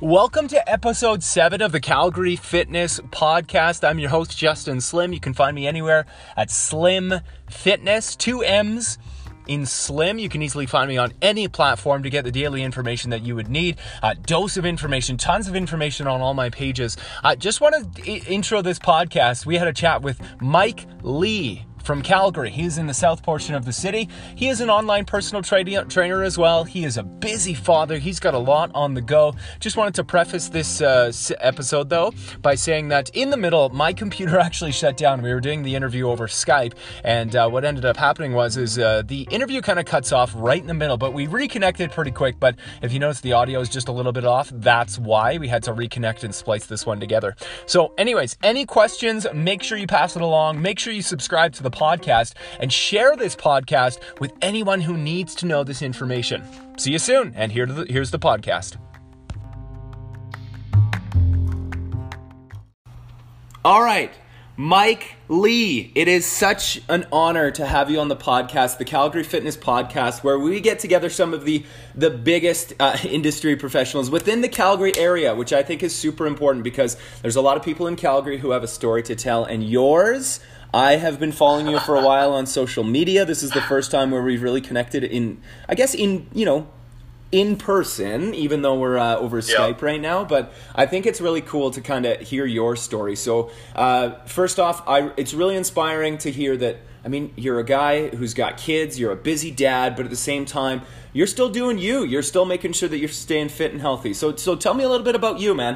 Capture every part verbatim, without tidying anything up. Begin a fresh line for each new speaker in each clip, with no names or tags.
Welcome to episode seven of the Calgary Fitness Podcast. I'm your host, Justin Slim. You can find me anywhere at Slim Fitness, two M's in Slim. You can easily find me on any platform to get the daily information that you would need. A dose of information, tons of information on all my pages. I just want to I- intro this podcast. We had a chat with Mike Lee from Calgary. He's in the south portion of the city. He is an online personal tra- trainer as well. He is a busy father. He's got a lot on the go. Just wanted to preface this uh, episode though by saying that in the middle, my computer actually shut down. We were doing the interview over Skype, and uh, what ended up happening was is uh, the interview kind of cuts off right in the middle, but we reconnected pretty quick. But if you notice the audio is just a little bit off, that's why we had to reconnect and splice this one together. So anyways, any questions, make sure you pass it along. Make sure you subscribe to the podcast and share this podcast with anyone who needs to know this information. See you soon, and here to the, here's the podcast. All right, Mike Lee, it is such an honor to have you on the podcast, the Calgary Fitness Podcast, where we get together some of the, the biggest uh, industry professionals within the Calgary area, which I think is super important because there's a lot of people in Calgary who have a story to tell, and yours, I have been following you for a while on social media. This is the first time where we've really connected in, I guess, in, you know, in person, even though we're uh, over Skype yep. right now. But I think it's really cool to kind of hear your story. So uh, first off, I, it's really inspiring to hear that, I mean, you're a guy who's got kids, you're a busy dad, but at the same time, you're still doing you. You're still making sure that you're staying fit and healthy. So, so tell me a little bit about you, man.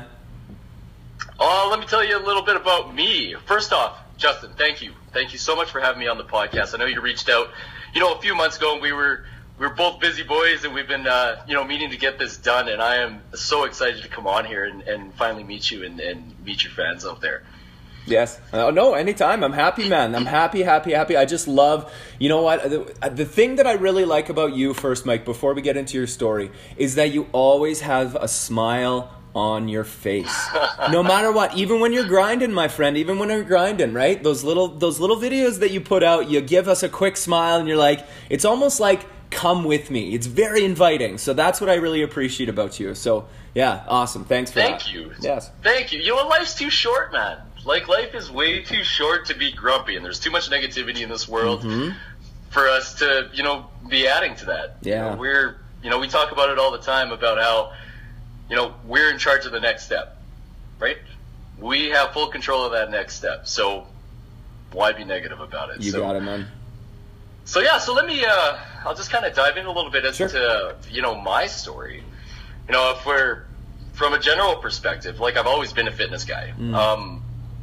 Oh, let me tell you a little bit about me. First off, Justin, thank you. Thank you so much for having me on the podcast. I know you reached out, you know, a few months ago, and we were we were both busy boys, and we've been, uh, you know, meaning to get this done, and I am so excited to come on here and, and finally meet you and, and meet your fans out there.
Yes. Oh, no, anytime. I'm happy, man. I'm happy, happy, happy. I just love, you know what, the, the thing that I really like about you first, Mike, before we get into your story, is that you always have a smile on your face, no matter what. Even when you're grinding, my friend, even when you're grinding, right? Those little, those little videos that you put out, you give us a quick smile and you're like, it's almost like, come with me. It's very inviting. So that's what I really appreciate about you. So yeah, awesome. Thanks for
Thank
that.
you.
Yes.
Thank you. You know, life's too short, man. Like, life is way too short to be grumpy, and there's too much negativity in this world mm-hmm. for us to, you know, be adding to that.
Yeah.
You know, we're, you know, we talk about it all the time about how, you know, we're in charge of the next step, right? We have full control of that next step. So why be negative about it?
You
so,
got it, man.
So yeah, so let me, uh, I'll just kind of dive in a little bit as
sure.
to, you know, my story. You know, if we're, from a general perspective, like, I've always been a fitness guy. Mm. Um,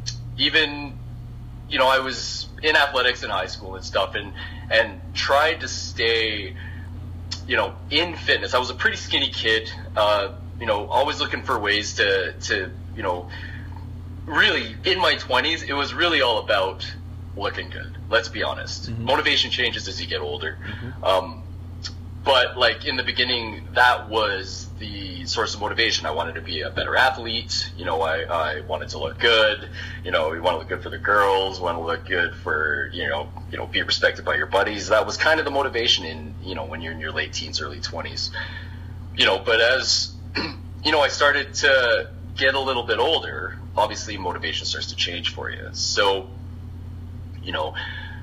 even, you know, I was in athletics in high school and stuff, and, and tried to stay, you know, in fitness. I was a pretty skinny kid, uh, you know, always looking for ways to, to, you know, really, in my twenties, it was really all about looking good. Let's be honest. Mm-hmm. Motivation changes as you get older. Mm-hmm. Um, but, like, in the beginning, that was the source of motivation. I wanted to be a better athlete. You know, I, I wanted to look good. You know, you want to look good for the girls, want to look good for, you know, you know, be respected by your buddies. That was kind of the motivation in, you know, when you're in your late teens, early twenties. You know, but as, you know, I started to get a little bit older, obviously motivation starts to change for you. So, you know,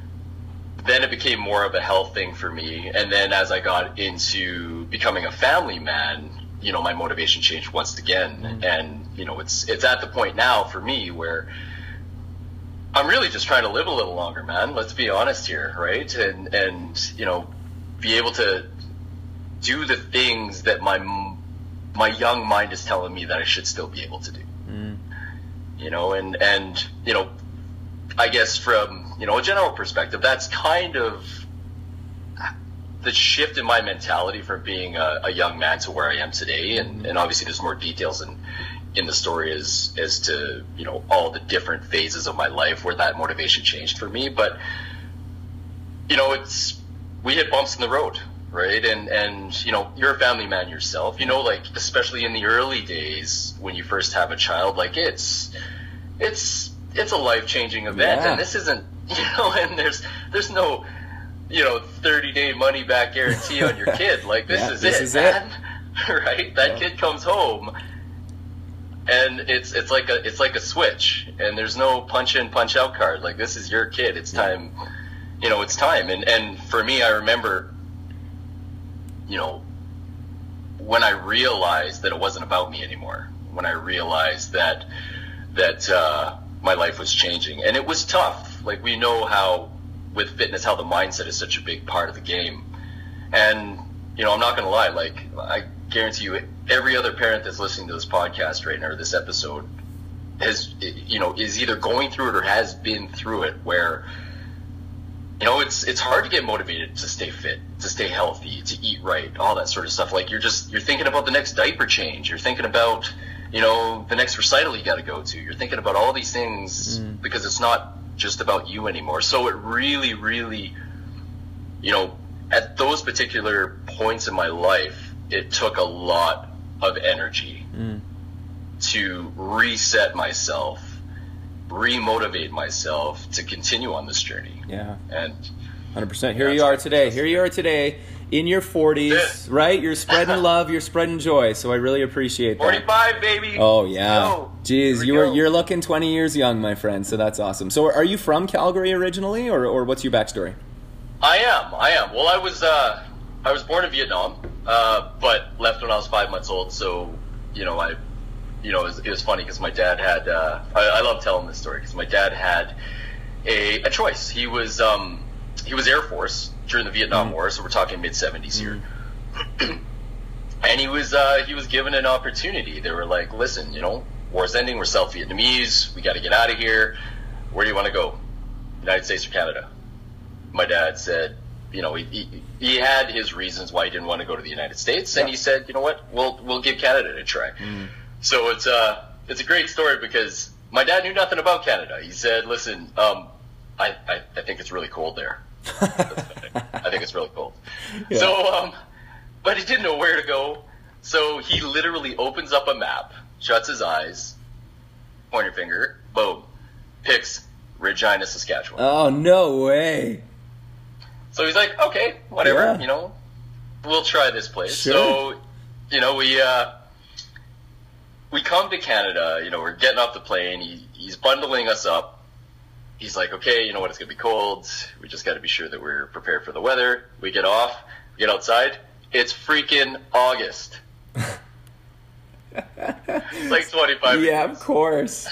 then it became more of a health thing for me. And then as I got into becoming a family man, you know, my motivation changed once again. Mm-hmm. And, you know, it's it's at the point now for me where I'm really just trying to live a little longer, man. Let's be honest here, right? And, and you know, be able to do the things that my my young mind is telling me that I should still be able to do. Mm. You know, and, and, you know, I guess from, you know, a general perspective, that's kind of the shift in my mentality from being a, a young man to where I am today. And, and obviously there's more details in, in the story as, as to, you know, all the different phases of my life where that motivation changed for me. But, you know, it's, we hit bumps in the road, right? And, and, you know, you're a family man yourself, you know, like, especially in the early days when you first have a child, like, it's, it's, it's a life-changing event. Yeah. And this isn't, you know, and there's, there's no, you know, thirty day money back guarantee on your kid. Like, this
yeah,
is
this
it,
is
man.
It.
Right? That yeah. kid comes home And it's it's like a it's like a switch, and there's no punch in punch out card. Like, this is your kid. It's time, you know. It's time. And and for me, I remember, you know, when I realized that it wasn't about me anymore. When I realized that that uh, my life was changing, and it was tough. Like, we know how with fitness, how the mindset is such a big part of the game. And you know, I'm not gonna lie. Like, I guarantee you, every other parent that's listening to this podcast right now, or this episode, has, you know, is either going through it or has been through it, where, you know, it's it's hard to get motivated to stay fit, to stay healthy, to eat right, all that sort of stuff. Like, you're just, you're thinking about the next diaper change. You're thinking about, you know, the next recital you got to go to. You're thinking about all these things mm. because it's not just about you anymore. So it really, really, you know, at those particular points in my life, it took a lot of energy mm. to reset myself, re-motivate myself to continue on this journey.
Yeah.
And
one hundred percent. Here you are today. Here you are today in your forties, right? You're spreading love, you're spreading joy. So I really appreciate that.
forty-five, baby.
Oh, yeah.
Go.
Jeez, you were, you're looking twenty years young, my friend. So that's awesome. So are you from Calgary originally, or, or what's your backstory?
I am. I am. Well, I was uh, I was born in Vietnam, uh, but left when I was five months old. So, you know, I, you know, it was, it was funny because my dad had. Uh, I, I love telling this story because my dad had a, a choice. He was um, he was Air Force during the Vietnam mm. War, so we're talking mid seventies mm. here. And he was uh, he was given an opportunity. They were like, "Listen, you know, war's ending. We're South Vietnamese. We got to get out of here. Where do you want to go? United States or Canada?" My dad said, you know, he, he he had his reasons why he didn't want to go to the United States, and yeah. he said, you know what, we'll we'll give Canada a try. Mm. So it's uh it's a great story because my dad knew nothing about Canada. He said, listen, um, I I, I think it's really cold there. I think it's really cold. Yeah. So um, but he didn't know where to go, so he literally opens up a map, shuts his eyes, pointer finger, boom, picks Regina, Saskatchewan.
Oh, no way.
So he's like, okay, whatever,
yeah.
you know, we'll try this place.
Sure.
So, you know, we uh, we come to Canada, you know, we're getting off the plane. He, he's bundling us up. He's like, okay, you know what, it's going to be cold. We just got to be sure that we're prepared for the weather. We get off, we get outside. It's freaking August. It's like twenty-five
Yeah,
degrees.
Of course.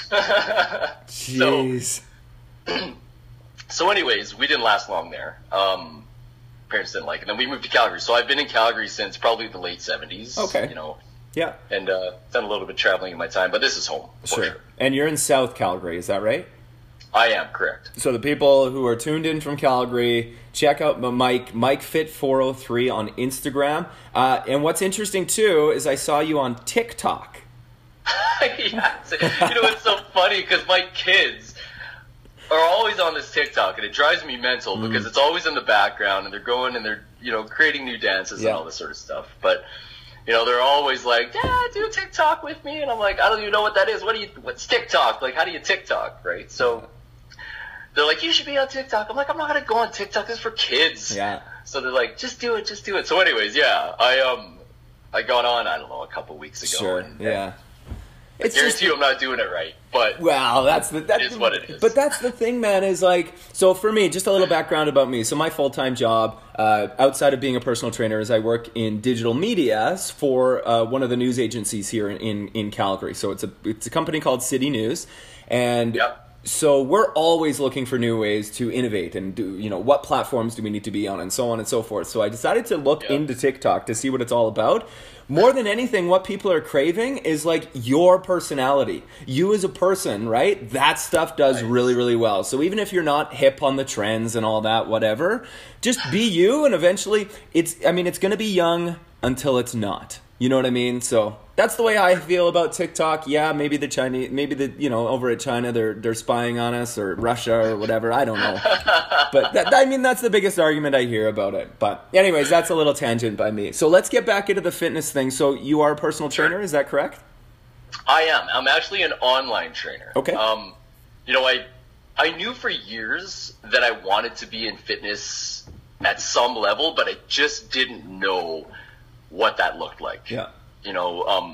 Jeez.
So, So anyways, we didn't last long there. Um, parents didn't like it. Then we moved to Calgary. So I've been in Calgary since probably the late seventies.
Okay.
You know.
Yeah.
And uh, done a little bit of traveling in my time, but this is home. For
sure.
sure.
And you're in South Calgary, is that right?
I am, correct.
So the people who are tuned in from Calgary, check out Mike, Mike Fit four oh three on Instagram. Uh, and what's interesting too is I saw you on TikTok.
Yeah. You know, it's so funny because my kids are always on this TikTok, and it drives me mental mm. because it's always in the background, and they're going and they're, you know, creating new dances
yeah.
and all this sort of stuff. But, you know, they're always like, "Dad, do TikTok with me," and I'm like, "I don't even know what that is. What do you? What's TikTok? Like, how do you TikTok, right?" So they're like, "You should be on TikTok." I'm like, "I'm not gonna go on TikTok. This is for kids."
Yeah.
So they're like, "Just do it, just do it." So, anyways, yeah, I um, I got on, I don't know, a couple weeks ago.
Sure.
And,
yeah.
I it's guarantee just, you I'm not doing it right, but
well, that's the that
is what it is.
But that's the thing, man. Is like, so for me, just a little background about me. So my full time job, uh, outside of being a personal trainer, is I work in digital media for uh, one of the news agencies here in, in in Calgary. So it's a it's a company called City News, and.
Yep.
So we're always looking for new ways to innovate and do, you know, what platforms do we need to be on and so on and so forth. So I decided to look yeah. into TikTok to see what it's all about. More than anything, what people are craving is like your personality. You as a person, right? That stuff does nice. really, really well. So even if you're not hip on the trends and all that, whatever, just be you, and eventually it's, I mean, it's going to be young until it's not. You know what I mean? So that's the way I feel about TikTok. Yeah, maybe the Chinese, maybe the, you know, over at China, they're they're spying on us, or Russia or whatever. I don't know. But that, I mean, that's the biggest argument I hear about it. But anyways, that's a little tangent by me. So let's get back into the fitness thing. So you are a personal trainer, is that correct?
I am. I'm actually an online trainer.
Okay.
Um, you know, I I knew for years that I wanted to be in fitness at some level, but I just didn't know what that looked like.
Yeah.
You know, um,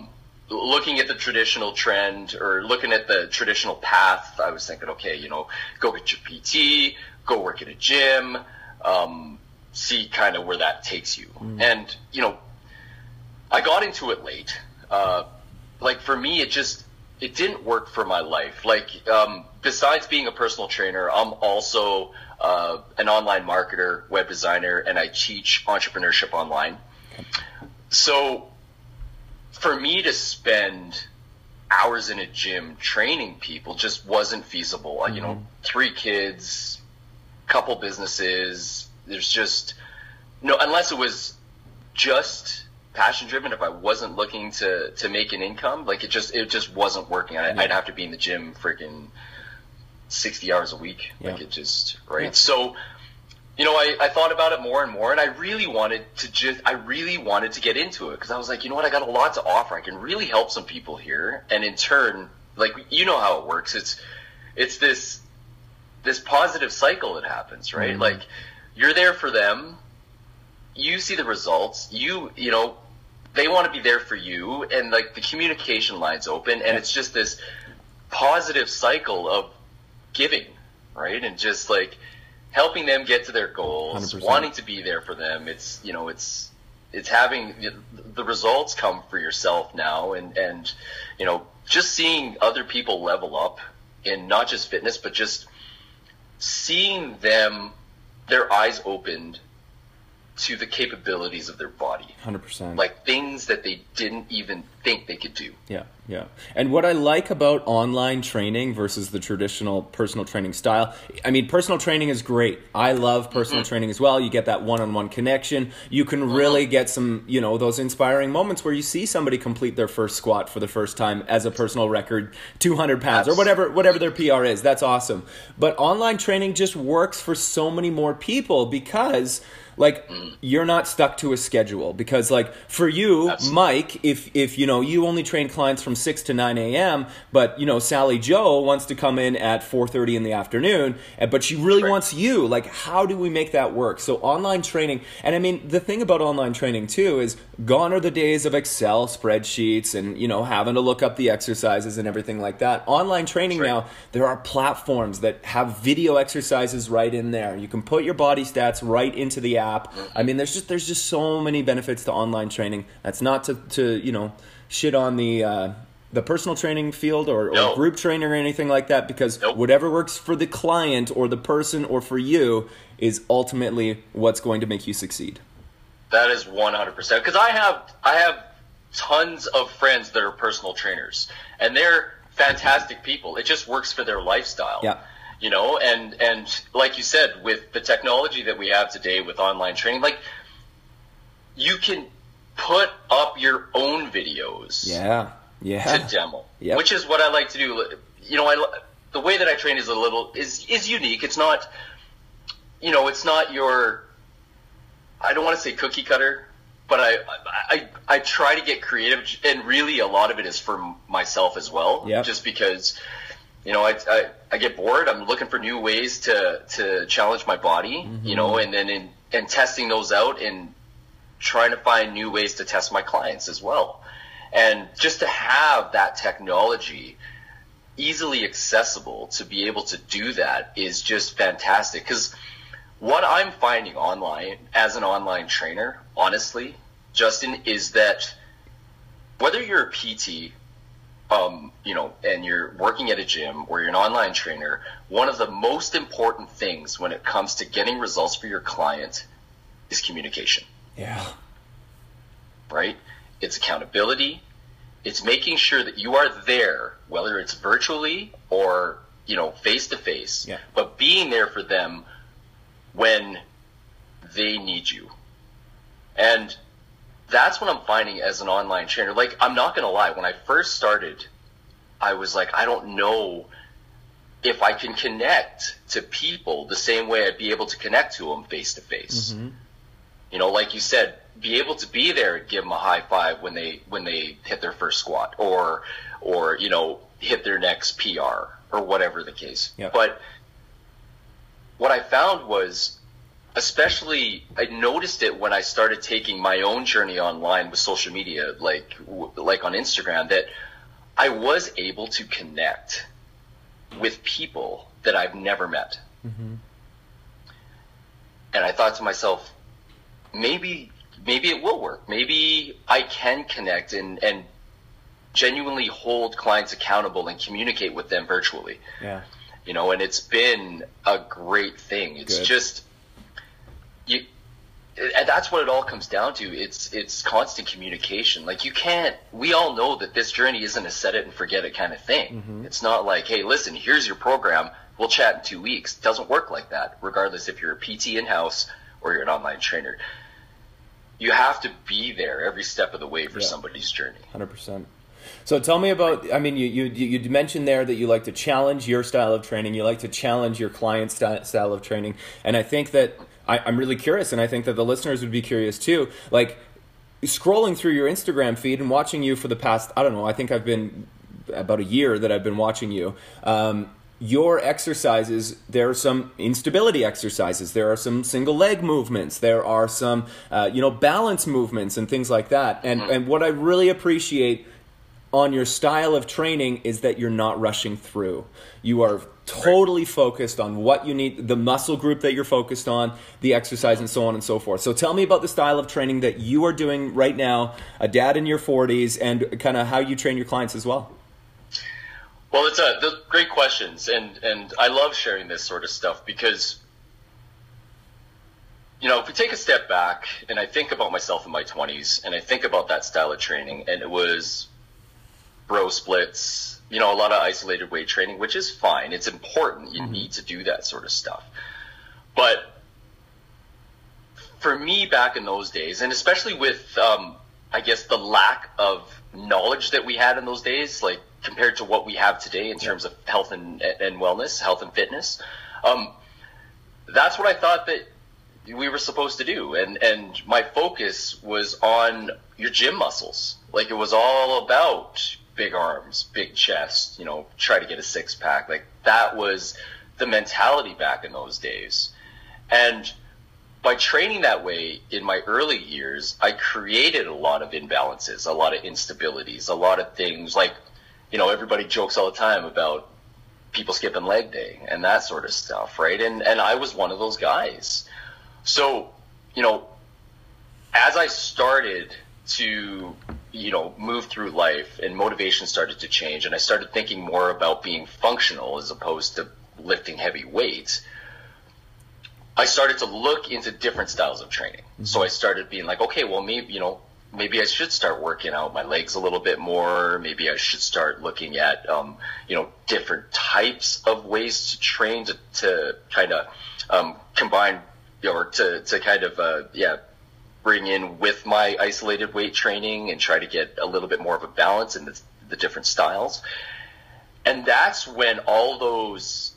looking at the traditional trend or looking at the traditional path, I was thinking, okay, you know, go get your P T, go work at a gym, um, see kind of where that takes you. Mm. And, you know, I got into it late. Uh, like for me, it just, it didn't work for my life. Like, um, besides being a personal trainer, I'm also, uh, an online marketer, web designer, and I teach entrepreneurship online. So for me to spend hours in a gym training people just wasn't feasible. Mm-hmm. You know, three kids, couple businesses, there's just no, unless it was just passion driven, if I wasn't looking to, to make an income, like it just, it just wasn't working. I, yeah. I'd have to be in the gym freaking sixty hours a week. Yeah. Like it just, right. Yeah. So, you know, I, I thought about it more and more, and I really wanted to just, I really wanted to get into it because I was like, you know what, I got a lot to offer. I can really help some people here. And in turn, like, you know how it works. It's, it's this, this positive cycle that happens, right? Mm-hmm. Like you're there for them. You see the results, you, you know, they want to be there for you, and like the communication line's open, and it's just this positive cycle of giving, right? And just like helping them get to their goals, one hundred percent wanting to be there for them. It's, you know, it's, it's having the results come for yourself now. And, and, you know, just seeing other people level up in not just fitness, but just seeing them, their eyes opened to the capabilities of their body. one hundred percent. Like things that they didn't even think they could do.
Yeah, yeah. And what I like about online training versus the traditional personal training style, I mean, personal training is great. I love personal mm-hmm. training as well. You get that one-on-one connection. You can mm-hmm. really get some, you know, those inspiring moments where you see somebody complete their first squat for the first time as a personal record, two hundred pounds, or whatever, whatever their P R is. That's awesome. But online training just works for so many more people because like you're not stuck to a schedule, because like for you, Absolutely. Mike, if, if, you know, you only train clients from six to nine a.m., but, you know, Sally Joe wants to come in at four thirty in the afternoon, but she really right. wants you, like, how do we make that work? So online training, and I mean, the thing about online training too is gone are the days of Excel spreadsheets and, you know, having to look up the exercises and everything like that. Online training right. now, there are platforms that have video exercises right in there. You can put your body stats right into the app. App. I mean, there's just there's just so many benefits to online training. That's not to, to you know, shit on the uh, the personal training field or, or no. group training or anything like that, because nope. whatever works for the client or the person or for you is ultimately what's going to make you succeed.
That is one hundred percent. Because I have I have tons of friends that are personal trainers, and they're fantastic people. It just works for their lifestyle.
Yeah.
You know, and, and like you said, with the technology that we have today with online training, like you can put up your own videos.
Yeah. Yeah.
To demo,
yep.
which is what I like to do. You know, I, the way that I train is a little, is, is unique. It's not, you know, it's not your, I don't want to say cookie cutter, but I, I, I try to get creative, and really a lot of it is for myself as well.
Yep.
Just because, you know, I, I, I get bored. I'm looking for new ways to, to challenge my body, mm-hmm. you know, and then in, and testing those out and trying to find new ways to test my clients as well. And just to have that technology easily accessible to be able to do that is just fantastic. Because what I'm finding online as an online trainer, honestly, Justin, is that whether you're a P T, Um, you know, and you're working at a gym or you're an online trainer, one of the most important things when it comes to getting results for your client is communication.
Yeah.
Right? It's accountability. It's making sure that you are there, whether it's virtually or, you know, face to face,
yeah.
but being there for them when they need you. And that's what I'm finding as an online trainer. Like, I'm not going to lie. When I first started, I was like, I don't know if I can connect to people the same way I'd be able to connect to them face to face. You know, like you said, be able to be there and give them a high five when they, when they hit their first squat or, or, you know, hit their next P R or whatever the case.
Yep.
But what I found was especially I noticed it when I started taking my own journey online with social media, like like on Instagram, that I was able to connect with people that I've never met. Mm-hmm. And I thought to myself, maybe maybe it will work. Maybe I can connect and, and genuinely hold clients accountable and communicate with them virtually.
Yeah.
You know, and it's been a great thing. It's Good. just you and that's what it all comes down to. It's it's constant communication. Like you can't we all know that this journey isn't a set it and forget it kind of thing. Mm-hmm. It's not like, hey, listen, here's your program, we'll chat in two weeks. It doesn't work like that, regardless if you're a P T in-house or you're an online trainer. You have to be there every step of the way for yeah. somebody's journey.
one hundred percent. So tell me about, I mean, you, you you mentioned there that you like to challenge your style of training. You like to challenge your client's style of training. And I think that I, I'm really curious, and I think that the listeners would be curious too. Like scrolling through your Instagram feed and watching you for the past, I don't know, I think I've been about a year that I've been watching you. Um, your exercises, there are some instability exercises, there are some single leg movements, there are some, uh, you know, balance movements and things like that. And, and what I really appreciate on your style of training is that you're not rushing through. You are totally focused on what you need, the muscle group that you're focused on, the exercise, and so on and so forth. So tell me about the style of training that you are doing right now, a dad in your forties, and kind of how you train your clients as well.
Well, it's a those great questions, and, and I love sharing this sort of stuff because, you know, if we take a step back and I think about myself in my twenties and I think about that style of training, and it was bro splits, you know, a lot of isolated weight training, which is fine. It's important. You mm-hmm. need to do that sort of stuff. But for me back in those days, and especially with, um, I guess, the lack of knowledge that we had in those days, like compared to what we have today in terms of health and, and wellness, health and fitness, um, that's what I thought that we were supposed to do. And, and my focus was on your gym muscles. Like it was all about big arms, big chest, you know, try to get a six pack. Like that was the mentality back in those days. And by training that way in my early years, I created a lot of imbalances, a lot of instabilities, a lot of things like, you know, everybody jokes all the time about people skipping leg day and that sort of stuff, right? And and I was one of those guys. So, you know, as I started to, you know, move through life and motivation started to change and I started thinking more about being functional as opposed to lifting heavy weights, I started to look into different styles of training. Mm-hmm. So I started being like, okay, well, maybe, you know, maybe I should start working out my legs a little bit more. Maybe I should start looking at, um, you know, different types of ways to train to, to kind of um, combine, you know, or to, to kind of, uh, yeah, bring in with my isolated weight training and try to get a little bit more of a balance in the, the different styles. And that's when all those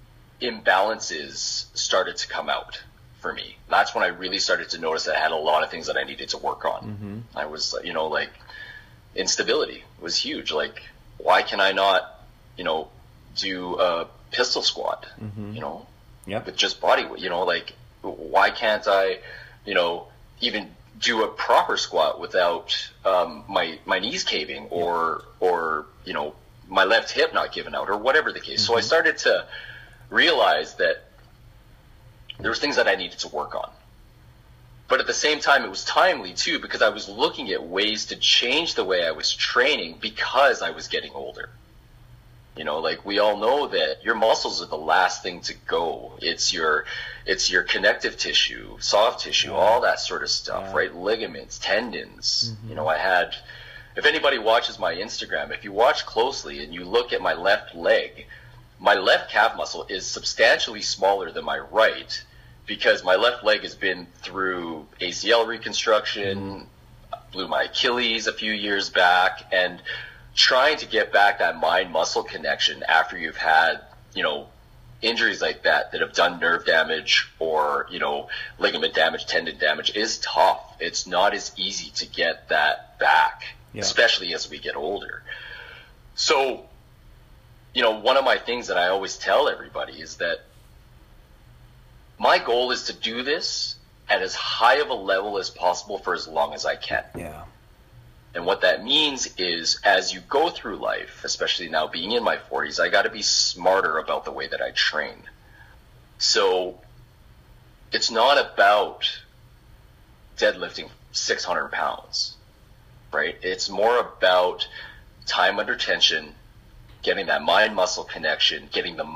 imbalances started to come out for me. That's when I really started to notice that I had a lot of things that I needed to work on. Mm-hmm. I was, you know, like instability was huge. Like, why can I not, you know, do a pistol squat, mm-hmm. you know,
yep.
with just body weight, you know, like, why can't I, you know, even do a proper squat without um, my, my knees caving or, yeah. or, you know, my left hip not giving out or whatever the case. Mm-hmm. So I started to realize that there was things that I needed to work on. But at the same time, it was timely too, because I was looking at ways to change the way I was training because I was getting older. You know, like we all know that your muscles are the last thing to go. It's your, it's your connective tissue, soft tissue, yeah. all that sort of stuff, yeah. right? Ligaments, tendons. Mm-hmm. You know, I had, if anybody watches my Instagram, if you watch closely and you look at my left leg, my left calf muscle is substantially smaller than my right because my left leg has been through A C L reconstruction, blew my Achilles a few years back, and trying to get back that mind-muscle connection after you've had, you know, injuries like that that have done nerve damage or, you know, ligament damage, tendon damage is tough. It's not as easy to get that back, yeah. especially as we get older. So, you know, one of my things that I always tell everybody is that my goal is to do this at as high of a level as possible for as long as I can.
Yeah.
And what that means is, as you go through life, especially now being in my forties, I got to be smarter about the way that I train. So it's not about deadlifting six hundred pounds, right? It's more about time under tension, getting that mind-muscle connection, getting the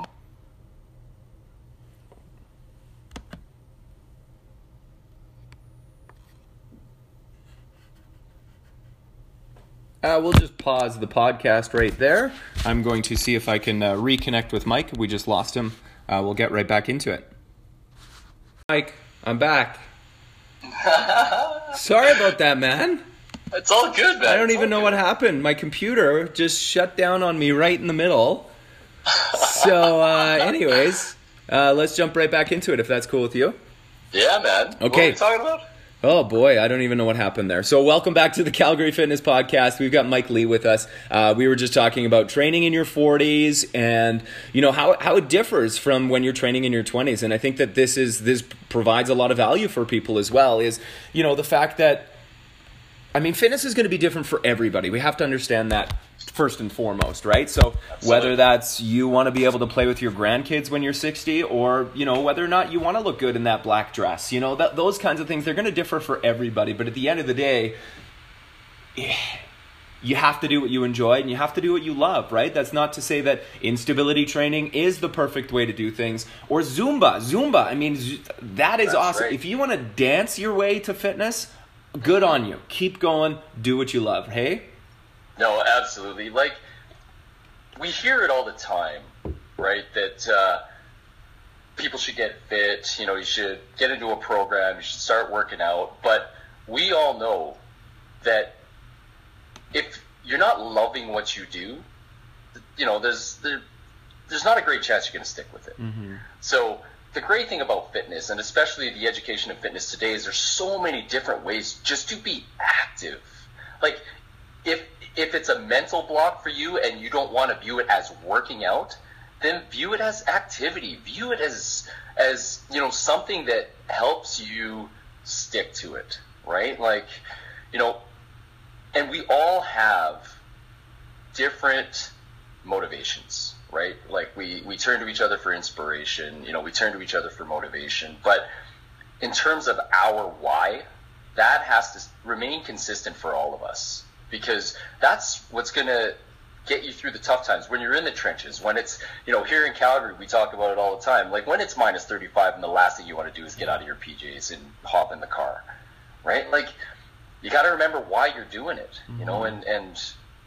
Uh, we'll just pause the podcast right there. I'm going to see if I can uh, reconnect with Mike. We just lost him. Uh, we'll get right back into it. Mike, I'm back. Sorry about that, man.
It's all good, man.
I don't
it's
even know
good.
what happened. My computer just shut down on me right in the middle. So, uh, anyways, uh, let's jump right back into it if that's cool with you.
Yeah, man.
Okay.
What are we talking about?
Oh boy, I don't even know what happened there. So welcome back to the Calgary Fitness Podcast. We've got Mike Lee with us. Uh, we were just talking about training in your forties and, you know, how how it differs from when you're training in your twenties. And I think that this is this provides a lot of value for people as well, is, you know, the fact that, I mean, fitness is going to be different for everybody. We have to understand that first and foremost, right? So
Absolutely.
Whether that's you want to be able to play with your grandkids when you're sixty, or, you know, whether or not you want to look good in that black dress, you know, that those kinds of things, they're going to differ for everybody. But at the end of the day, you have to do what you enjoy and you have to do what you love, right? That's not to say that instability training is the perfect way to do things, or Zumba. Zumba, I mean, that is
That's
awesome.
right.
If you want to dance your way to fitness, good on you. Keep going. Do what you love. Hey?
No, absolutely. Like, we hear it all the time, right? That uh, people should get fit, you know, you should get into a program, you should start working out. But we all know that if you're not loving what you do, you know, there's there, there's not a great chance you're going to stick with it.
Mm-hmm.
So the great thing about fitness, and especially the education of fitness today, is there's so many different ways just to be active. Like, if if it's a mental block for you and you don't want to view it as working out, then view it as activity. View it as as you know, something that helps you stick to it, right? Like, you know, and we all have different motivations, right? Like, we we turn to each other for inspiration, you know, we turn to each other for motivation, but in terms of our why, that has to remain consistent for all of us. Because that's what's going to get you through the tough times when you're in the trenches. When it's, you know, here in Calgary, we talk about it all the time. Like, when it's minus thirty-five and the last thing you want to do is get out of your P Js and hop in the car, right? Like, you got to remember why you're doing it, you know, and, and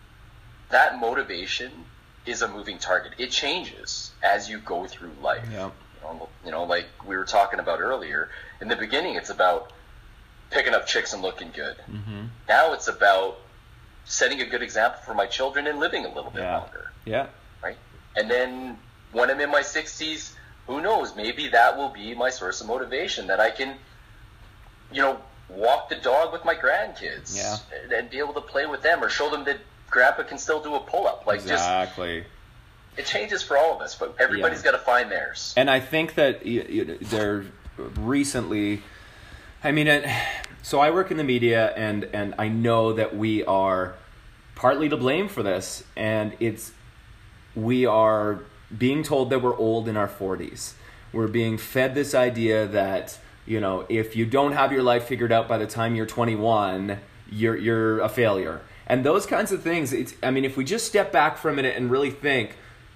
that motivation is a moving target. It changes as you go through life.
Yeah.
You know, you know, like we were talking about earlier, in the beginning, it's about picking up chicks and looking good.
Mm-hmm.
Now it's about setting a good example for my children and living a little bit
Yeah.
longer,
Yeah.
right? And then when I'm in my sixties, who knows, maybe that will be my source of motivation, that I can, you know, walk the dog with my grandkids
Yeah.
and, and be able to play with them, or show them that grandpa can still do a pull-up. Like,
Exactly.
just, it changes for all of us, but everybody's
Yeah.
got to find theirs.
And I think that you, you, there recently, I mean, it, so I work in the media, and, and I know that we are partly to blame for this, and it's, we are being told that we're old in our forties. We're being fed this idea that, you know, if you don't have your life figured out by the time you're twenty-one, you're you're a failure. And those kinds of things, it's, I mean, if we just step back for a minute and really think,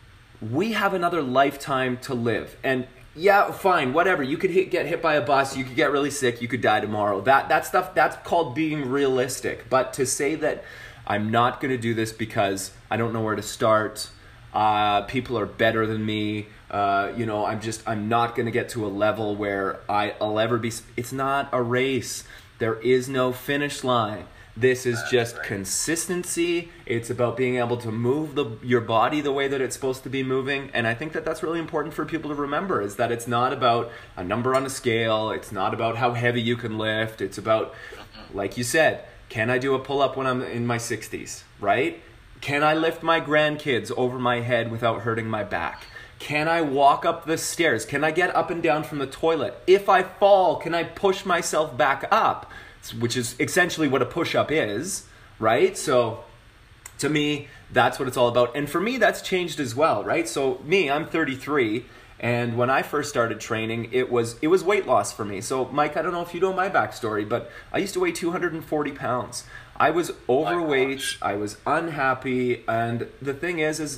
we have another lifetime to live. And yeah, fine, whatever. You could hit, get hit by a bus, you could get really sick, you could die tomorrow. That that stuff, that's called being realistic. But to say that I'm not going to do this because I don't know where to start, uh, people are better than me, uh, you know, I'm just, I'm not going to get to a level where I, I'll ever be, it's not a race. There is no finish line. This is just consistency. It's about being able to move the your body the way that it's supposed to be moving. And I think that that's really important for people to remember, is that it's not about a number on a scale. It's not about how heavy you can lift. It's about, like you said, can I do a pull-up when I'm in my sixties, right? Can I lift my grandkids over my head without hurting my back? Can I walk up the stairs? Can I get up and down from the toilet? If I fall, can I push myself back up? Which is essentially what a push-up is, right? So to me, that's what it's all about. And for me, that's changed as well, right? So me, I'm thirty-three, and when I first started training, it was it was weight loss for me. So Mike, I don't know if you know my backstory, but I used to weigh two hundred forty pounds. I was overweight, I was unhappy, and the thing is, is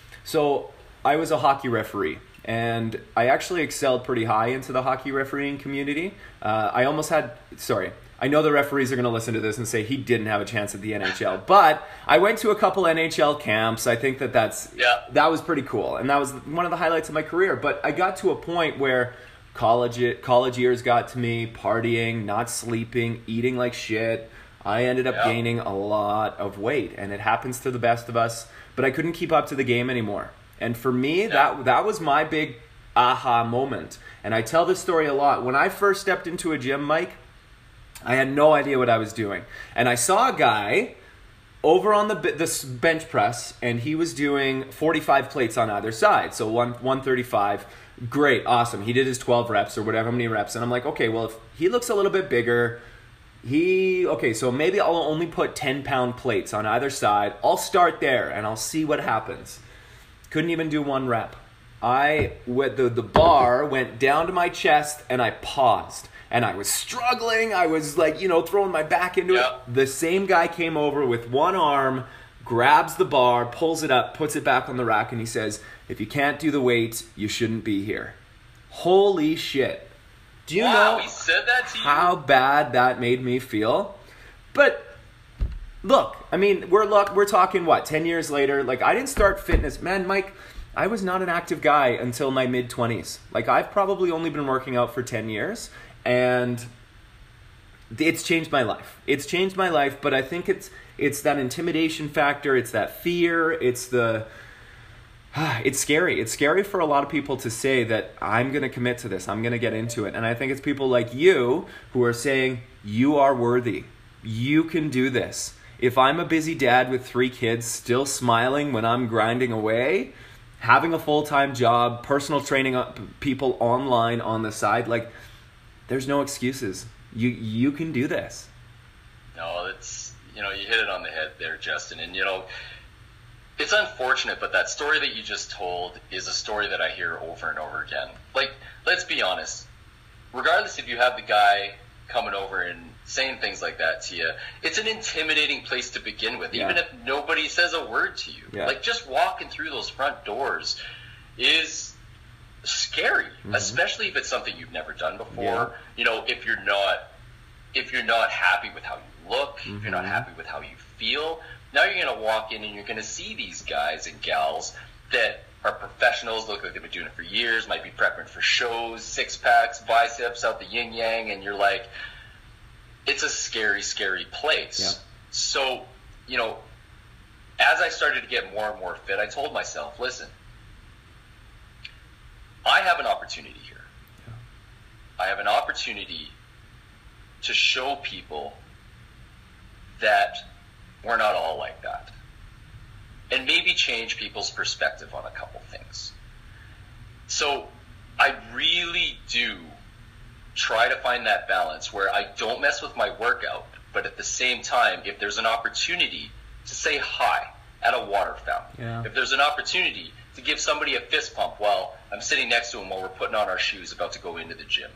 so I was a hockey referee, and I actually excelled pretty high into the hockey refereeing community. Uh, I almost had, sorry, I know the referees are going to listen to this and say he didn't have a chance at the N H L, but I went to a couple N H L camps. I think that that's,
yeah.
that was pretty cool, and that was one of the highlights of my career. But I got to a point where college college years got to me, partying, not sleeping, eating like shit. I ended up yeah. gaining a lot of weight, and it happens to the best of us, but I couldn't keep up to the game anymore. And for me, yeah. that that was my big aha moment. And I tell this story a lot. When I first stepped into a gym, Mike, I had no idea what I was doing. And I saw a guy over on the this bench press, and he was doing forty-five plates on either side. So one, one thirty-five. Great, awesome. He did his twelve reps or whatever many reps. And I'm like, okay, well, if he looks a little bit bigger, he, okay, so maybe I'll only put ten pound plates on either side. I'll start there, and I'll see what happens. Couldn't even do one rep. I, with the, the bar went down to my chest, and I paused. And I was struggling. I was like, you know, throwing my back into
yeah.
it. The same guy came over with one arm, grabs the bar, pulls it up, puts it back on the rack, and he says, if you can't do the weight, you shouldn't be here. Holy shit. Do you
wow,
know
he said that to you?
how bad that made me feel? But look, I mean, we're look, we're talking, what, ten years later? Like, I didn't start fitness. Man, Mike, I was not an active guy until my mid-twenties. Like, I've probably only been working out for ten years. And it's changed my life. It's changed my life, but I think it's it's that intimidation factor. It's that fear. It's the... It's scary. It's scary for a lot of people to say that I'm going to commit to this. I'm going to get into it. And I think it's people like you who are saying, you are worthy. You can do this. If I'm a busy dad with three kids still smiling when I'm grinding away, having a full-time job, personal training people online on the side, like... There's no excuses. You you can do this.
No, it's, you know, you hit it on the head there, Justin. And, you know, it's unfortunate, but that story that you just told is a story that I hear over and over again. Like, let's be honest. Regardless if you have the guy coming over and saying things like that to you, it's an intimidating place to begin with, yeah. even if nobody says a word to you. Yeah. Like, just walking through those front doors is... scary, mm-hmm. especially if it's something you've never done before. Yeah. You know, if you're not if you're not happy with how you look, mm-hmm. if you're not happy with how you feel, now you're going to walk in and you're going to see these guys and gals that are professionals, look like they've been doing it for years, might be prepping for shows, six packs, biceps out the yin yang, and you're like, it's a scary, scary place. Yeah. So, you know, as I started to get more and more fit, I told myself, listen, I have an opportunity here. Yeah. I have an opportunity to show people that we're not all like that. And maybe change people's perspective on a couple things. So I really do try to find that balance where I don't mess with my workout, but at the same time, if there's an opportunity to say hi at a water fountain, yeah. if there's an opportunity to give somebody a fist pump while I'm sitting next to them while we're putting on our shoes about to go into the gym.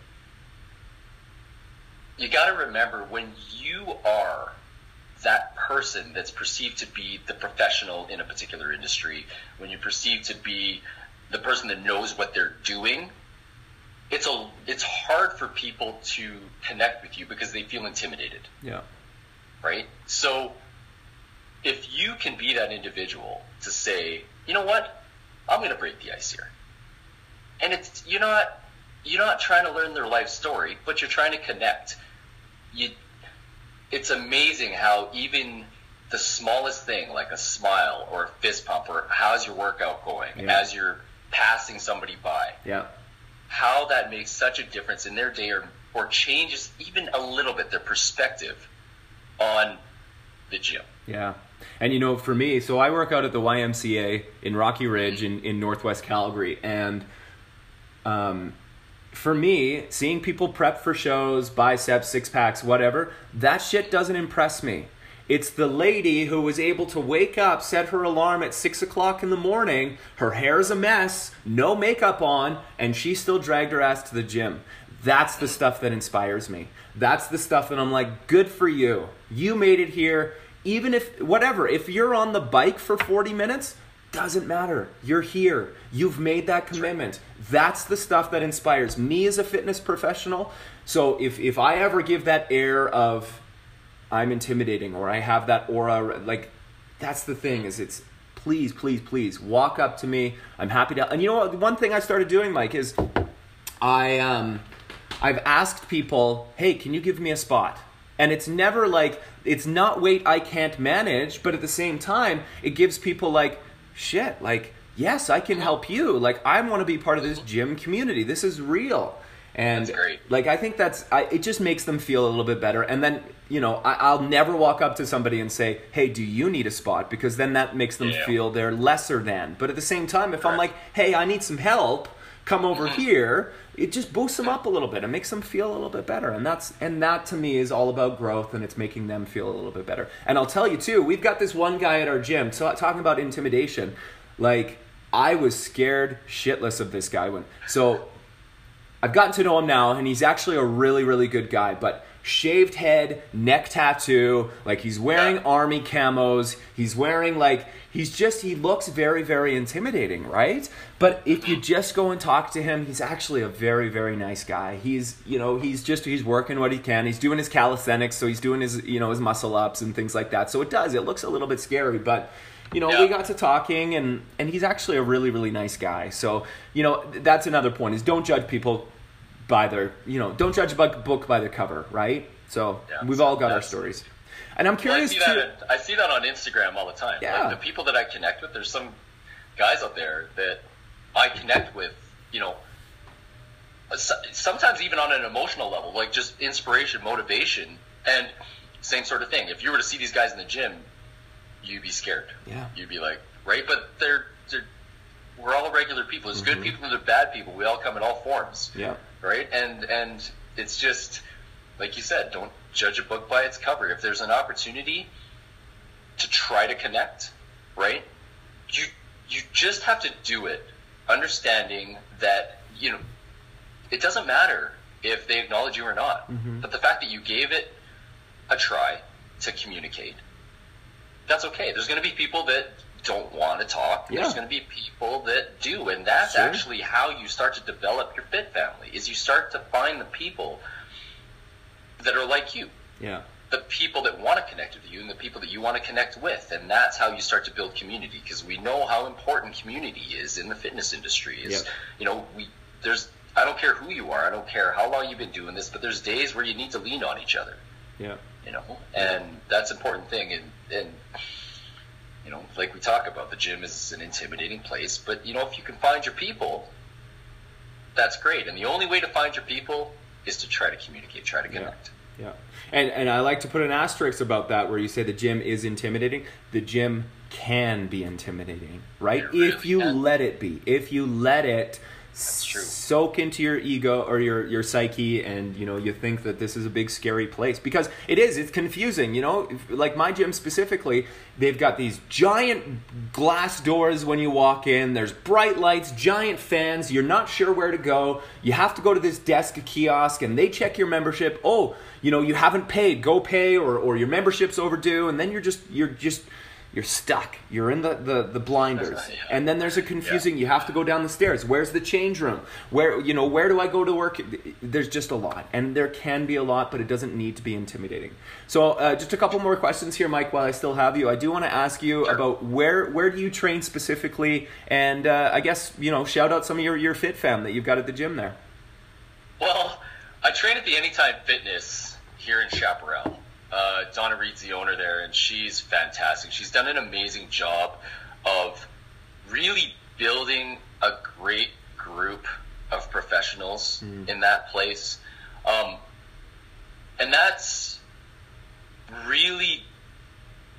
You got to remember, when you are that person that's perceived to be the professional in a particular industry, when you're perceived to be the person that knows what they're doing, it's a it's hard for people to connect with you because they feel intimidated. Yeah. Right? So if you can be that individual to say, you know what? I'm going to break the ice here. And it's you're not you're not trying to learn their life story, but you're trying to connect. You, it's amazing how even the smallest thing, like a smile or a fist pump or how's your workout going, yeah. as you're passing somebody by, yeah. how that makes such a difference in their day, or, or changes even a little bit their perspective on the gym.
Yeah. And, you know, for me, so I work out at the Y M C A in Rocky Ridge in, in Northwest Calgary. And um, for me, seeing people prep for shows, biceps, six packs, whatever, that shit doesn't impress me. It's the lady who was able to wake up, set her alarm at six o'clock in the morning, her hair's a mess, no makeup on, and she still dragged her ass to the gym. That's the stuff that inspires me. That's the stuff that I'm like, good for you. You made it here. Even if, whatever, if you're on the bike for forty minutes, doesn't matter. You're here. You've made that commitment. That's the stuff that inspires me as a fitness professional. So if, if I ever give that air of I'm intimidating or I have that aura, like that's the thing is it's please, please, please walk up to me. I'm happy to. And you know what? One thing I started doing, Mike, is I, um, I've asked people, hey, can you give me a spot? And it's never like, it's not weight I can't manage, but at the same time, it gives people like, shit, like, yes, I can help you. Like, I want to be part of this gym community. This is real. And
that's great.
Like, I think that's, I, it just makes them feel a little bit better. And then, you know, I, I'll never walk up to somebody and say, hey, do you need a spot? Because then that makes them
yeah.
feel they're lesser than. But at the same time, if
Correct.
I'm like, hey, I need some help, come over here, it just boosts them up a little bit. It makes them feel a little bit better. And that's, and that to me is all about growth, and it's making them feel a little bit better. And I'll tell you too, we've got this one guy at our gym, so talking about intimidation, like I was scared shitless of this guy when, so I've gotten to know him now, and he's actually a really, really good guy, but shaved head, neck tattoo, like he's wearing army camos, he's wearing like, he's just, he looks very, very intimidating, right? But if you just go and talk to him, he's actually a very, very nice guy. He's, you know, he's just, he's working what he can. He's doing his calisthenics, so he's doing his, you know, his muscle ups and things like that. So it does, it looks a little bit scary, but you know, yeah. we got to talking, and, and he's actually a really, really nice guy. So, you know, that's another point is don't judge people by their, you know, don't judge a book by their cover, right? So yeah, we've all got our stories. And I'm curious
well, I see
too.
That, I see that on Instagram all the time.
Yeah.
Like the people that I connect with, there's some guys out there that I connect with, you know, sometimes even on an emotional level, like just inspiration, motivation, and same sort of thing. If you were to see these guys in the gym, you'd be scared.
Yeah.
You'd be like, right? But they're, they're we're all regular people. There's
mm-hmm.
good people and there's bad people. We all come in all forms.
Yeah.
Right? And and it's just, like you said, don't judge a book by its cover. If there's an opportunity to try to connect, right? You you just have to do it, understanding that, you know, it doesn't matter if they acknowledge you or not.
Mm-hmm.
But the fact that you gave it a try to communicate, that's okay. There's going to be people that don't want to talk.
Yeah.
There's going to be people that do. And that's
sure.
actually how you start to develop your fit family, is you start to find the people that are like you.
Yeah.
The people that want to connect with you and the people that you want to connect with. And that's how you start to build community, because we know how important community is in the fitness industry. Is,
yep.
you know, we there's I don't care who you are. I don't care how long you've been doing this, but there's days where you need to lean on each other.
Yeah.
You know, and that's an important thing. And, and, you know, like we talk about, the gym is an intimidating place, but, you know, if you can find your people, that's great. And the only way to find your people is to try to communicate, try to connect.
Yeah. yeah. And, and I like to put an asterisk about that where you say the gym is intimidating. The gym can be intimidating, right?
Really
if you
can.
let it be. If you let it
That's true.
soak into your ego or your, your psyche, and you know you think that this is a big scary place, because it is. It's confusing, you know. Like my gym specifically, they've got these giant glass doors when you walk in. There's bright lights, giant fans. You're not sure where to go. You have to go to this desk kiosk, and they check your membership. Oh, you know you haven't paid. Go pay, or or your membership's overdue, and then you're just you're just. You're stuck. You're in the, the, the blinders.
Yeah.
And then there's a confusing,
yeah.
you have to go down the stairs. Where's the change room? Where, you know, where do I go to work? There's just a lot. And there can be a lot, but it doesn't need to be intimidating. So uh, just a couple more questions here, Mike, while I still have you. I do want to ask you
sure.
about where where do you train specifically? And uh, I guess, you know, shout out some of your, your fit fam that you've got at the gym there.
Well, I train at the Anytime Fitness here in Chaparral. Uh, Donna Reed's the owner there, and she's fantastic. She's done an amazing job of really building a great group of professionals mm. in that place. Um, and that's really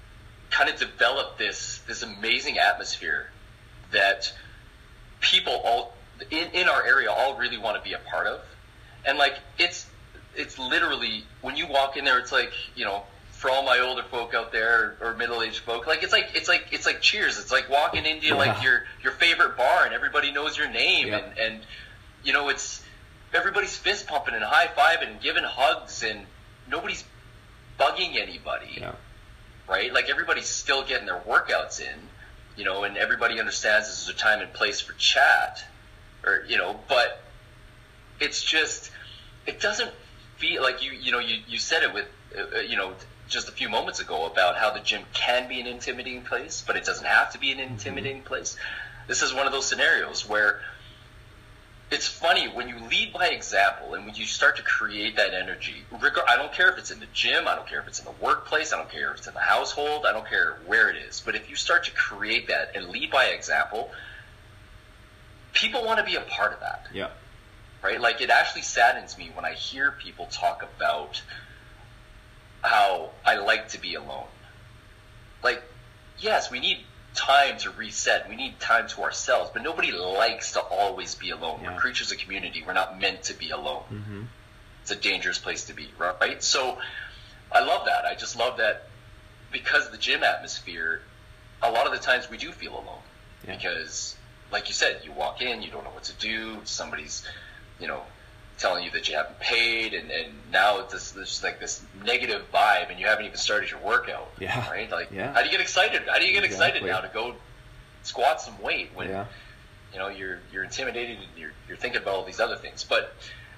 kind of developed this this amazing atmosphere that people all in, in our area all really want to be a part of. And like it's it's literally when you walk in there, it's like, you know, for all my older folk out there or middle-aged folk, like it's like it's like it's like Cheers. It's like walking into yeah. like your your favorite bar and everybody knows your name yeah. and and you know, it's everybody's fist pumping and high-fiving and giving hugs and nobody's bugging anybody.
Yeah.
Right? Like everybody's still getting their workouts in, you know, and everybody understands this is a time and place for chat or, you know, but it's just, it doesn't feel like you, you know, you, you said it with, uh, you know, just a few moments ago about how the gym can be an intimidating place, but it doesn't have to be an intimidating mm-hmm. place. This is one of those scenarios where it's funny when you lead by example and when you start to create that energy. I don't care if it's in the gym, I don't care if it's in the workplace, I don't care if it's in the household, I don't care where it is. But if you start to create that and lead by example, people want to be a part of that.
Yeah.
Right? Like it actually saddens me when I hear people talk about how I like to be alone. Like, yes, we need time to reset. We need time to ourselves, but nobody likes to always be alone. Yeah. We're creatures of community. We're not meant to be alone.
Mm-hmm.
It's a dangerous place to be, right? So I love that. I just love that because of the gym atmosphere, a lot of the times we do feel alone yeah. because, like you said, you walk in, you don't know what to do. Somebody's, you know, telling you that you haven't paid, and, and now it's this, this like this negative vibe, and you haven't even started your workout.
Yeah.
Right? Like,
yeah.
how do you get excited? How do you get
exactly.
excited now to go squat some weight when
yeah.
you know you're you're intimidated and you're you're thinking about all these other things? But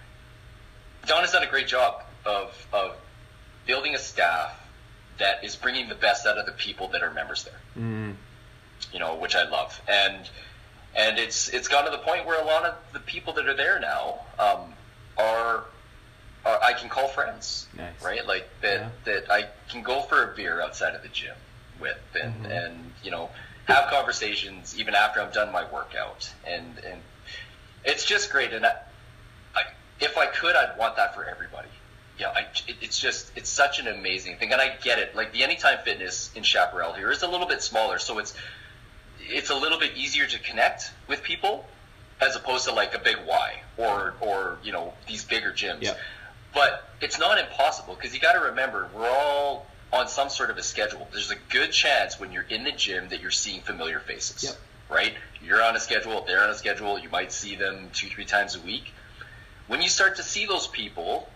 Don has done a great job of of building a staff that is bringing the best out of the people that are members there.
Mm.
You know, which I love, and and it's it's gotten to the point where a lot of the people that are there now. Um, Are, are I can call friends,
nice.
Right? Like that, yeah. that I can go for a beer outside of the gym with, and
mm-hmm.
and you know have conversations even after I'm done my workout, and and it's just great. And I, I if I could, I'd want that for everybody. Yeah, I, it, it's just it's such an amazing thing, and I get it. Like the Anytime Fitness in Chaparral here is a little bit smaller, so it's it's a little bit easier to connect with people. As opposed to like a big Y or, or you know, these bigger gyms.
Yeah.
But it's not impossible because you got to remember, we're all on some sort of a schedule. There's a good chance when you're in the gym that you're seeing familiar faces,
yep.
right? You're on a schedule, they're on a schedule, you might see them two, three times a week. When you start to see those people,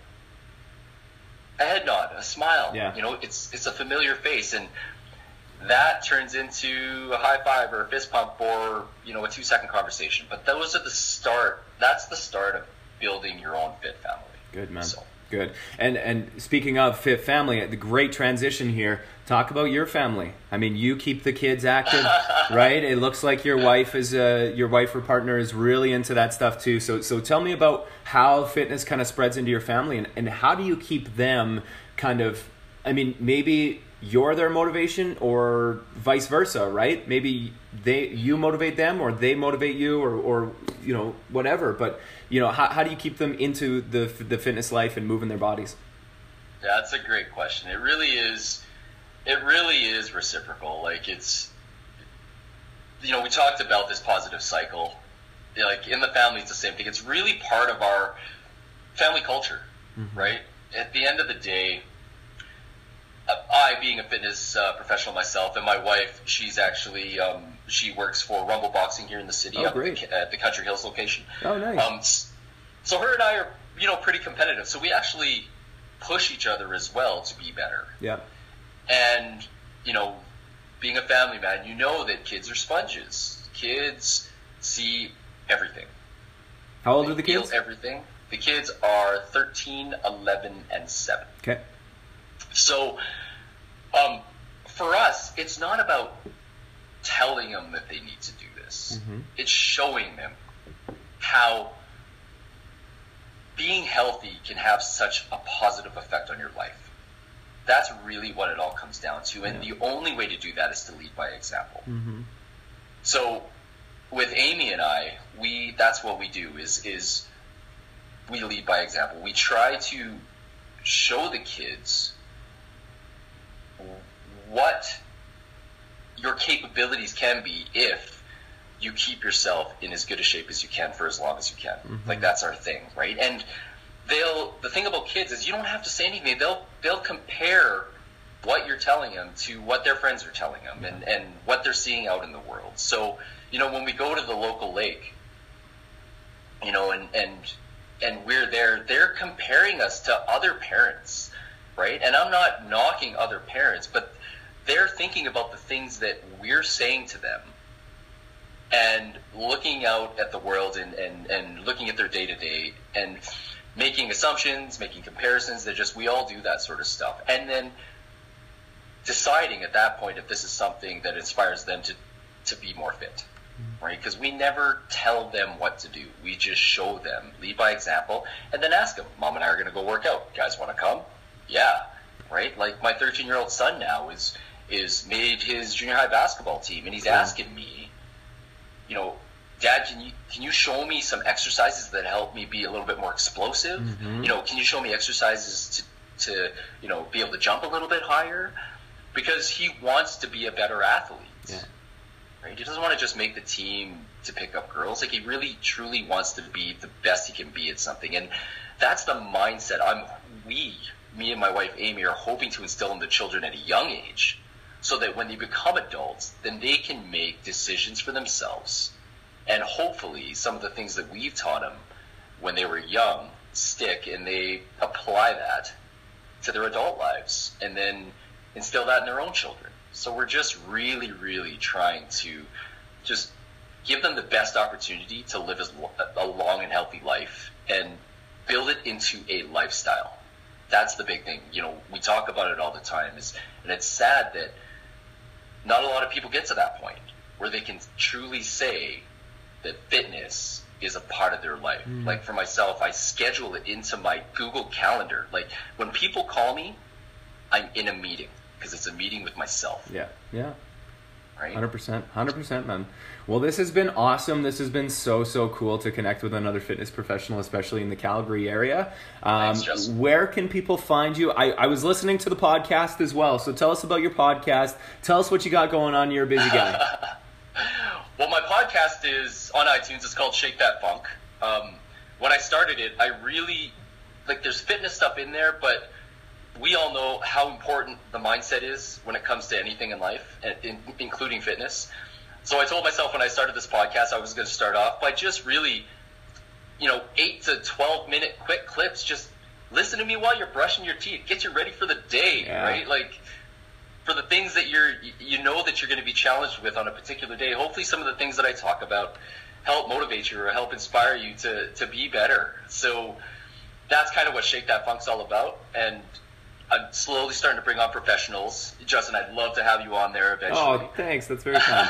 a head nod, a smile,
yeah.
you know, it's it's a familiar face, and that turns into a high five or a fist pump or, you know, a two second conversation. But those are the start. That's the start of building your own fit family.
Good, man.
So.
Good. And and speaking of fit family, the great transition here. Talk about your family. I mean, you keep the kids active, right? It looks like your wife is uh, your wife or partner is really into that stuff too. So so tell me about how fitness kind of spreads into your family, and, and how do you keep them kind of, I mean, maybe you're their motivation or vice versa, right? Maybe they you motivate them or they motivate you, or, or you know, whatever. But, you know, how, how do you keep them into the the fitness life and moving their bodies?
Yeah, that's a great question. It really is, it really is reciprocal. Like it's, you know, we talked about this positive cycle. Like in the family, it's the same thing. It's really part of our family culture, mm-hmm. right? At the end of the day, I, being a fitness uh, professional myself, and my wife, she's actually, um, she works for Rumble Boxing here in the city,
oh,
up at the, at the Country Hills location.
Oh, nice.
Um, so her and I are, you know, pretty competitive. So we actually push each other as well to be better.
Yeah.
And, you know, being a family man, you know that kids are sponges. Kids see everything.
How old
they
are the kids?
Feel everything. The kids are thirteen, eleven, and seven.
Okay.
So, um, for us, it's not about telling them that they need to do this.
Mm-hmm.
It's showing them how being healthy can have such a positive effect on your life. That's really what it all comes down to. And yeah. the only way to do that is to lead by example.
Mm-hmm.
So, with Amy and I, we that's what we do is is we lead by example. We try to show the kids what your capabilities can be if you keep yourself in as good a shape as you can for as long as you can. Mm-hmm. Like, that's our thing, right? And they'll, the thing about kids is you don't have to say anything. They'll, they'll compare what you're telling them to what their friends are telling them, and, and what they're seeing out in the world. So, you know, when we go to the local lake, you know, and, and, and we're there, they're comparing us to other parents, right? And I'm not knocking other parents, but they're thinking about the things that we're saying to them and looking out at the world and, and, and looking at their day-to-day and making assumptions, making comparisons. They're just, we all do that sort of stuff. And then deciding at that point if this is something that inspires them to, to be more fit, right? Because we never tell them what to do. We just show them, lead by example, and then ask them, Mom and I are going to go work out. You guys want to come? Yeah, right? Like, my thirteen-year-old son now is is made his junior high basketball team, and he's yeah. asking me, you know, Dad, can you can you show me some exercises that help me be a little bit more explosive? Mm-hmm. You know, can you show me exercises to, to, you know, be able to jump a little bit higher? Because he wants to be a better athlete. Yeah. Right? He doesn't want to just make the team to pick up girls. Like, he really, truly wants to be the best he can be at something. And that's the mindset I'm, we, me and my wife, Amy, are hoping to instill in the children at a young age, so that when they become adults, then they can make decisions for themselves. And hopefully some of the things that we've taught them when they were young stick, and they apply that to their adult lives, and then instill that in their own children. So we're just really, really trying to just give them the best opportunity to live as a long and healthy life and build it into a lifestyle. That's the big thing. You know, we talk about it all the time, is, and it's sad that not a lot of people get to that point where they can truly say that fitness is a part of their life. Mm. Like, for myself, I schedule it into my Google Calendar. Like, when people call me, I'm in a meeting, because it's a meeting with myself.
Yeah, yeah.
Right?
one hundred percent, one hundred percent, man. Well, this has been awesome. This has been so, so cool to connect with another fitness professional, especially in the Calgary area. Um, Thanks, where can people find you? I, I was listening to the podcast as well, so tell us about your podcast. Tell us what you got going on. You're a busy guy.
Well, my podcast is on iTunes. It's called Shake That Funk. Um, when I started it, I really, like, there's fitness stuff in there, but we all know how important the mindset is when it comes to anything in life, in, including fitness. So I told myself when I started this podcast, I was going to start off by just really, you know, eight to twelve minute quick clips. Just listen to me while you're brushing your teeth. Get you ready for the day, yeah. right? Like, for the things that you're, you know, that you're going to be challenged with on a particular day. Hopefully some of the things that I talk about help motivate you or help inspire you to, to be better. So that's kind of what Shake That Funk's all about. And I'm slowly starting to bring on professionals. Justin, I'd love to have you on there eventually.
Oh, thanks. That's very kind.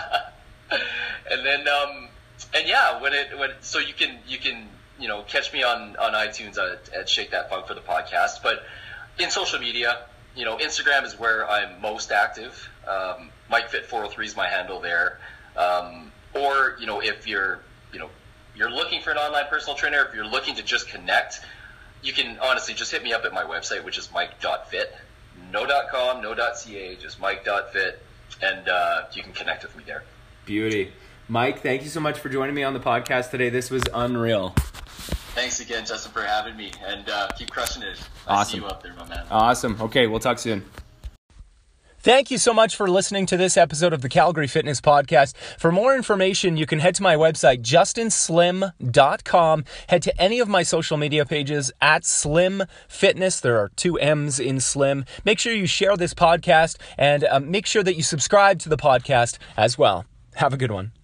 And then, um, and yeah, when it, when, so you can, you can, you know, catch me on, on iTunes at, at Shake That Funk for the podcast, but in social media, you know, Instagram is where I'm most active. Um, Mike Fit four oh three is my handle there. Um, or, you know, if you're, you know, you're looking for an online personal trainer, if you're looking to just connect, you can honestly just hit me up at my website, which is mike dot fit. No .com, no .ca, just mike dot fit, and uh, you can connect with me there.
Beauty. Mike, thank you so much for joining me on the podcast today. This was unreal.
Thanks again, Justin, for having me, and uh, keep crushing it. I
Awesome.
see you up there, my man.
Awesome. Okay, we'll talk soon. Thank you so much for listening to this episode of the Calgary Fitness Podcast. For more information, you can head to my website, justin slim dot com. Head to any of my social media pages at Slim Fitness. There are two M's in Slim. Make sure you share this podcast, and uh, make sure that you subscribe to the podcast as well. Have a good one.